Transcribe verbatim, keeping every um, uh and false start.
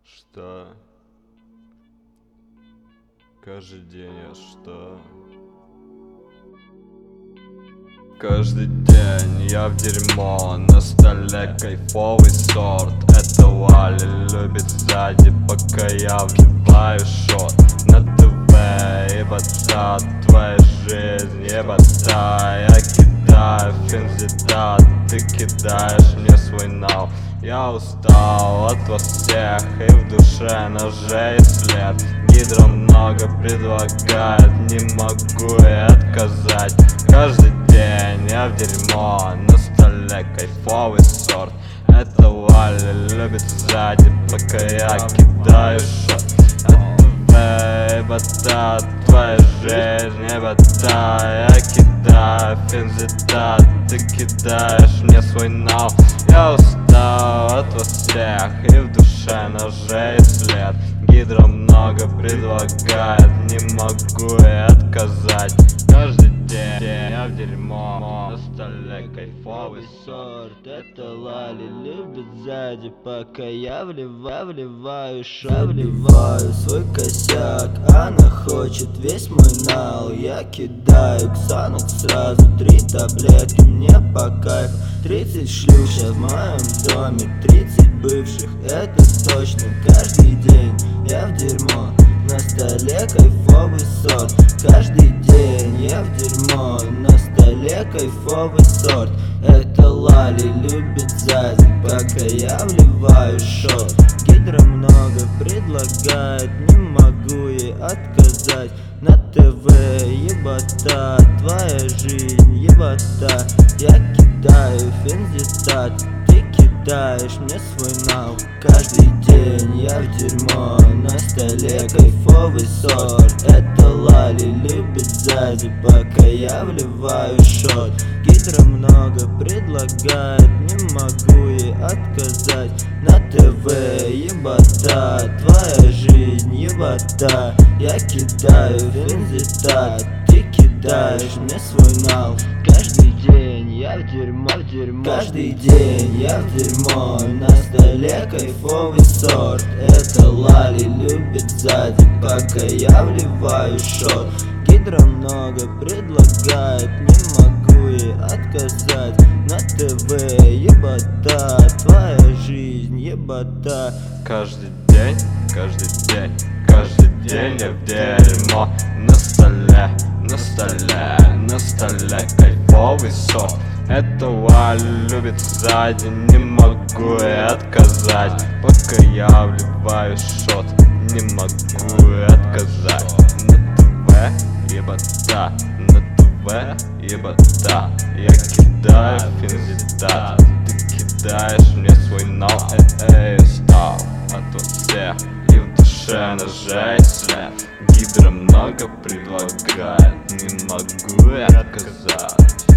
Что? Каждый день я что? Каждый день я в дерьмо, на столе кайфовый сорт. Это Валя любит сзади, пока я вливаю шот. На ТВ ебата, твоя жизнь ебата. Я кидаю финзитат, ты кидаешь мне свой нал. Я устал от вас всех, и в душе ножей след. Гидро много предлагает, не могу я отказать. Каждый день я в дерьмо, на столе кайфовый сорт. Это Валя любит сзади, пока я кидаю шот. Это ебата, твоя жизнь ебата. Я кидаю финзитат, ты кидаешь мне свой нал. Я устал от вас всех, и в душе ножей след. Гидро много предлагает, не могу я отказать. Каждый день я в дерьмо, на столе кайфовый сорт. Это Лали любит сзади, пока я вливаю, вливаю шот. Вливаю свой косяк, она хочет весь мой нал. Я кидаю ксанокс сразу, три таблетки мне по кайфу. Тридцать шлюх сейчас в моем доме, тридцать бывших, это точно. Каждый день я в дерьмо, на столе кайфовый сорт. Каждый день я в дерьмо, на столе кайфовый сорт. Это Лали любит сзади, пока я вливаю шот. Гидро много предлагает, не могу ей отказать. На ТВ ебата, твоя жизнь ебата. Я кидаю финзитат, ты кидаешь мне свой нал. Каждый день я в дерьмо, на столе кайфовый сорт. Это Лали любит сзади, пока я вливаю шот. Гидро много предлагает, не могу ей отказать. На ТВ ебата, твоя жизнь ебата. Я кидаю финзитат, ты кидаешь мне свой нал. Каждый день я в дерьмо, в дерьмо. Каждый день я в дерьмо, на столе кайфовый сорт. Это Лали любит сзади, пока я вливаю шот. Гидро много предлагает, не могу ей отказать. На ТВ ебата, твоя жизнь ебата. Каждый день, каждый день, каждый день я в дерьмо. На столе, на столе, на столе кайфовый сорт. Это Валя любит сзади, не могу я отказать. Пока я вливаю шот, не могу я отказать. На ТВ ебата, на ТВ ебата. Я кидаю финзитат, ты кидаешь мне свой нал. Эй, эй, устал от вас всех, и в душе ножей след. Гидро много предлагает, не могу я отказать.